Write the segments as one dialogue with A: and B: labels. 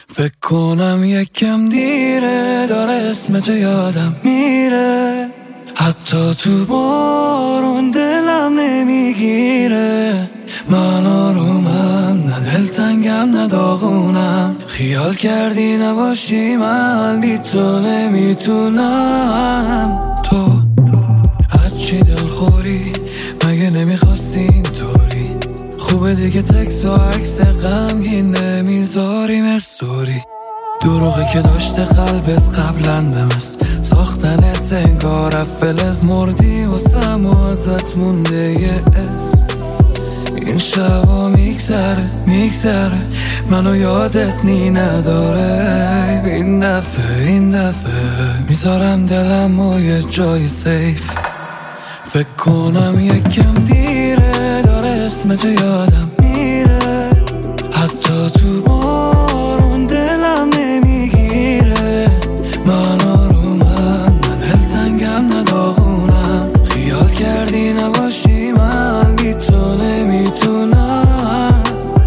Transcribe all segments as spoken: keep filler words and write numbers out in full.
A: فکر کنم یکم دیره، داره اسمتو یادم میره، حتی تو بارون دلم نمیگیره. من آرومم، نه دلتنگم نه داغونم، خیال کردی نباشی من بی تو نمیتونم. تو از چی دلخوری؟ مگه نمیخواستی اینطوری؟ خوبه دیگه تکس و عکس غمگین نمیذاریم استوری. دروغی که داشته قلبت قبلا بمست، ساختنت انگار فلز مردی واسم و ازت مونده یه اسم. این شبا میگذره میگذره منو یادت نی نداره. این دفعه این دفعه میذارم دلم و یه جای سیف. فکر کنم یکم دیره، داره اسمتو یادم میره، حتی تو بارون دلم نمیگیره. من آرومم، نه دلتنگم نه داغونم، خیال کردی نباشی من بی تو نمیتونم.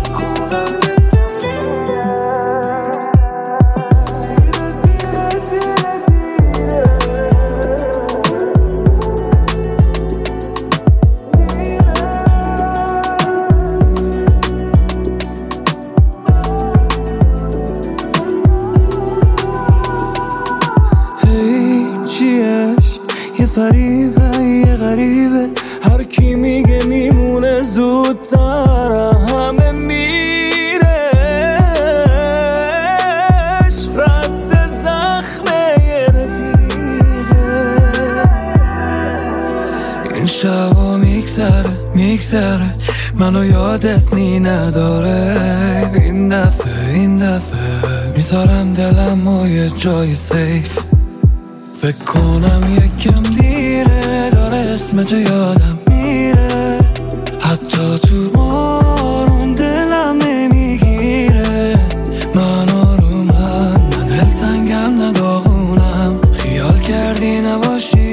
A: چیش یه فریبه یه غریبه، هر کی میگه میمونه زودتر همه میره. رد زخمه یه رفیقه. این شبا میگذره میگذره منو یادت نی نداره. این دفعه این دفعه میذارم دلم و یه جای سیف. فکر کنم یکم دیره، داره اسمتو یادم میره، حتی تو بارون دلم نمیگیره. من آرومم، نه دلتنگم نه داغونم، خیال کردی نباشی